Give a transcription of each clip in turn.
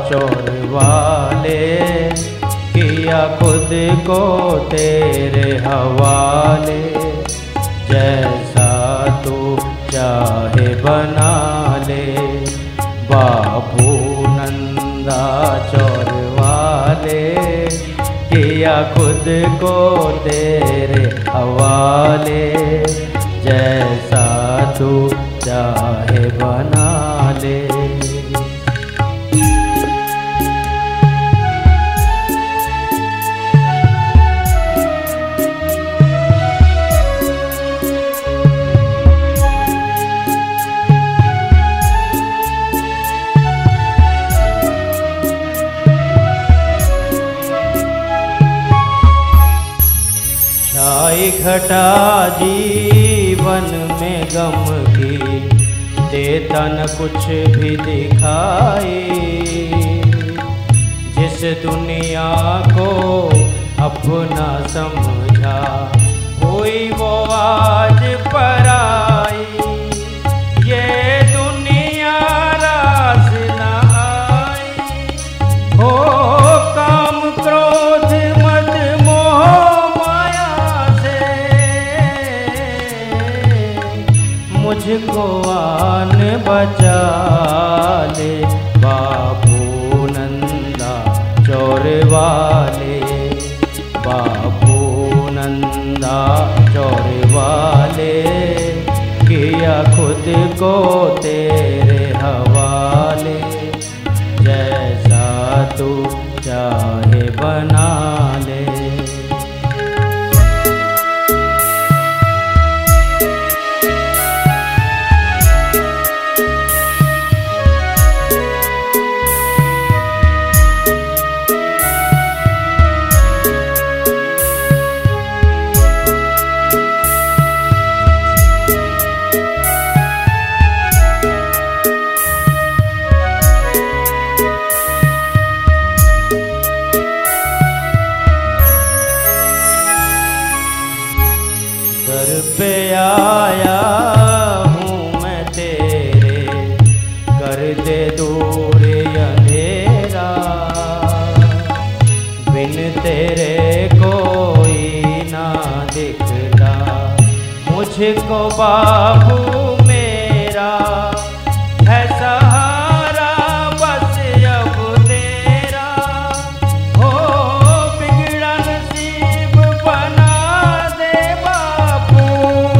चोर वाले, किया खुद को तेरे हवाले। जैसा तू चाहे बना ले, बाबू नंदा चोर वाले, किया खुद को तेरे हवाले। जैसा तू चाहे बना ले। छाई घटा जीवन में गम की, देता न कुछ भी दिखाई। जिस दुनिया को अपना समझा, हुई वो आज पराई। ये दुनिया रास न आई, हो काम क्रोध मद मोह मुझको आन बचा ले। बाबू नंदा चोर वाले, बाबू नंदा चोर वाले, किया खुद को तेरे हवाले। जैसा तू चाहे बना ले। दर पे आया हूँ मैं तेरे, कर दे दूर अंधेरा। बिन तेरे कोई ना दिखता मुझको बाबू मेरा। है सहारा बस अब तेरा, हो बिगड़ा नसीब बना दे बाबू।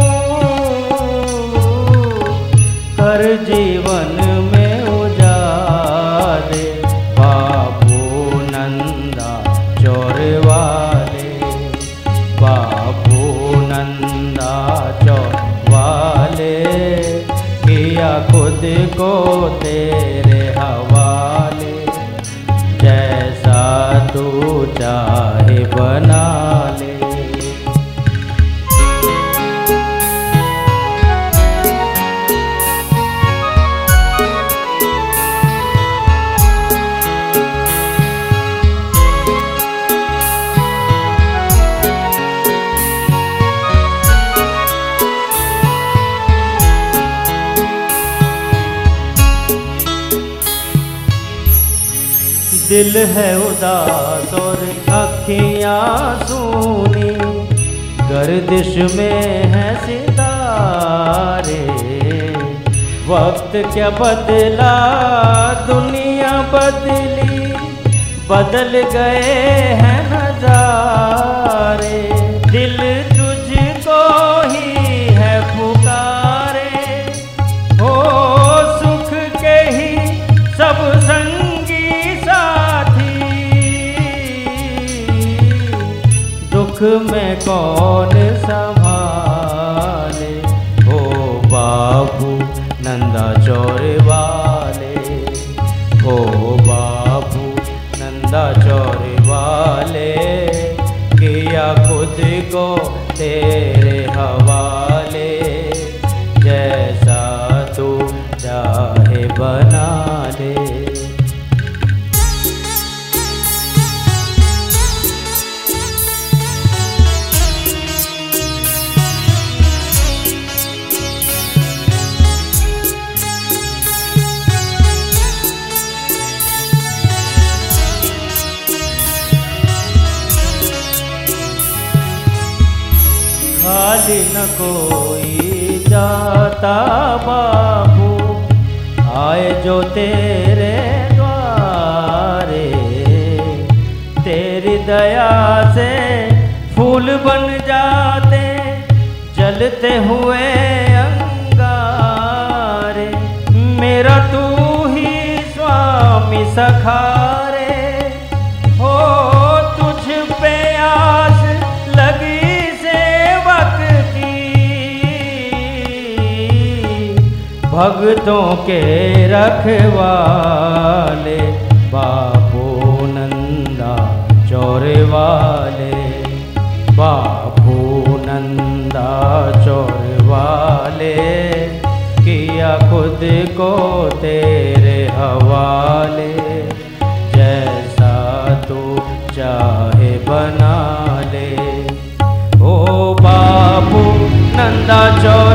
कर जीवन में उजाले, बाबू नंदा चोर वाले, बाबू नंदा चोर वाले, किया खुद को तेरे हवाले। जैसा तू चाहे बना ले। दिल है उदास और अखियाँ सूनी, गर्दिश में है सितारे। वक्त क्या बदला दुनिया बदली, बदल गए हैं नजारे। दिल तुझको ही है पुकारे, हो सुख के ही सब संगी साथी। दुख में कौन संभाले, हो बाबू नंदा चोर वाले, हो बाबू नंदा चोर वाले, किया खुद को तेरे हवाले। जैसा तू चाहे बना ले। खाली न कोई जाता बापू, आए जो तेरे द्वारे, तेरी दया से फूल बन जाते जलते हुए अंगारे। मेरा तू ही स्वामी सखारे, हो तुझ पे आस लगी सेवक की, भक्तों के रखवाले बापू नंदा चौरे वाले, बापू नंदा चौरे वाले, किया खुद को तेरे हवाले, जैसा तू चाहे बना ले। ओ बापू नंदा चौरे